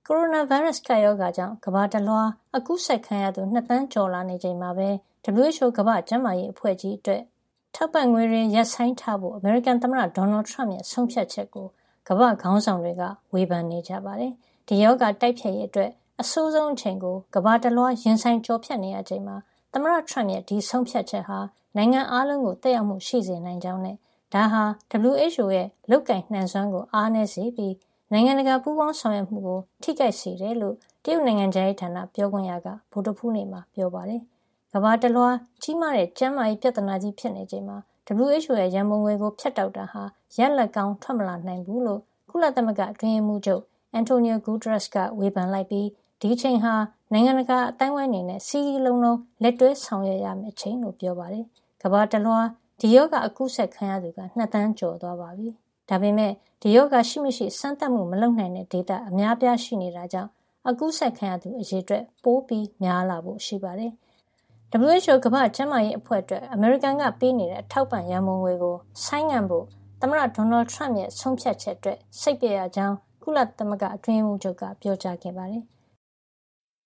ကိုရိုနာဗိုင်းရပ်စ်ကပ်ရောဂါကြောင့်ကမ္ဘာတလွှားအကူးစက်ခံရသူ2 သန်းကျော်လာနေချိန်မှာပဲ WHO ကမ္ဘာ့ကျန်းမာရေးအဖွဲ့ကြီးအတွက်ထောက်ပံ့ငွေတွေရပ်ဆိုင်းထားဖို့အမေရိကန်သမ္မတဒေါ်နယ်ထရမ့်ရဲ့ဆုံးဖြတ်ချက်ကိုကမ္ဘာ့ခေါင်းဆောင်တွေကဝေဖန်နေကြပါတယ်။ဒီရောဂါတိုက်ဖျက်ရေးအတွက်အဆိုးဆုံးအချိန်ကိုကမ္ဘာတလွှားရင်ဆိုင်ကျော်ဖြတ်နေရချိန်မှာသမ္မတထရမ့်ရဲ့ဒီဆုံးဖြတ်ချက်ဟာနိုင်ငံအားလုံးကိုသက်ရောက်မှုရှိစေနိုင်ကြောင်းနဲ့ဒါဟာ WHO ရဲ့လုပ်ကိုင်နိုင်စွမ်းကိုအားနည်းစေပြီးနိုင်ငံတကာပူးပေါင်းဆောင်ရွက်မှုကိုထိခိုက်စေတယ်လို့တရုတ်နိုင်ငံခြားရေးဌာနပြောခွင့်ရကဗုဒ္ဓဟူးနေ့မှာပြောပါတယ်။ကမ္ဘာတလွှားကြီးမားတဲ့ကျန်းမာရေးပြဿနာကြီးဖြစ်နေချိန်မှာ WHO ရဲ့ရန်ပုံငွေကိုဖျက်တောက်တာဟာရလဒ်ကောင်းထွက်မလာနိုင်ဘူးလို့ကုလသမဂ္ဂအတွင်းရေးမှူးချုပ်အန်တိုနီယိုဂူတာရက်စ်ကဝေဖန်လိုက်ပြီးဒီအချိန်ဟာနိုင်ငံတကာအသိုင်းအဝိုင်းအနေနဲ့စည်းစည်းလုံးလုံးလက်တွဲဆောင်ရွက်ရမယ့်အချိန်လို့ပြောပါတယ်။ကမ္ဘာတလွှားဒီရောဂါအကူးစက်ခံရသူက2 သန်းကျော်သွားပါပြီ။ဒါပေမဲ့ဒီရောဂါရှိမရှိစမ်းသပ်မှုမလုပ်နိုင်တဲ့ဒေသအများပြားရှိနေတာကြောင့်အကူးစက်ခံရသူအရေအတွက်ပိုပြီးများလာဖို့ရှိပါတယ်။ WHO ကမ္ဘာ့ကျန်းမာရေးအဖွဲ့အတွက်အမေရိကန်ကပေးနေတဲ့ထောက်ပံ့ရန်ပုံငွေကိုဆိုင်းငံ့ဖို့သမ္မတဒေါ်နယ်ထရမ့်ရဲ့ဆုံးဖြတ်ချက်အတွက်စိတ်ပျက်ရကြောင်းကုလသမဂ္ဂအတွင်းရေးမှူးချုပ်ကပြောကြားခဲ့ပါတယ်။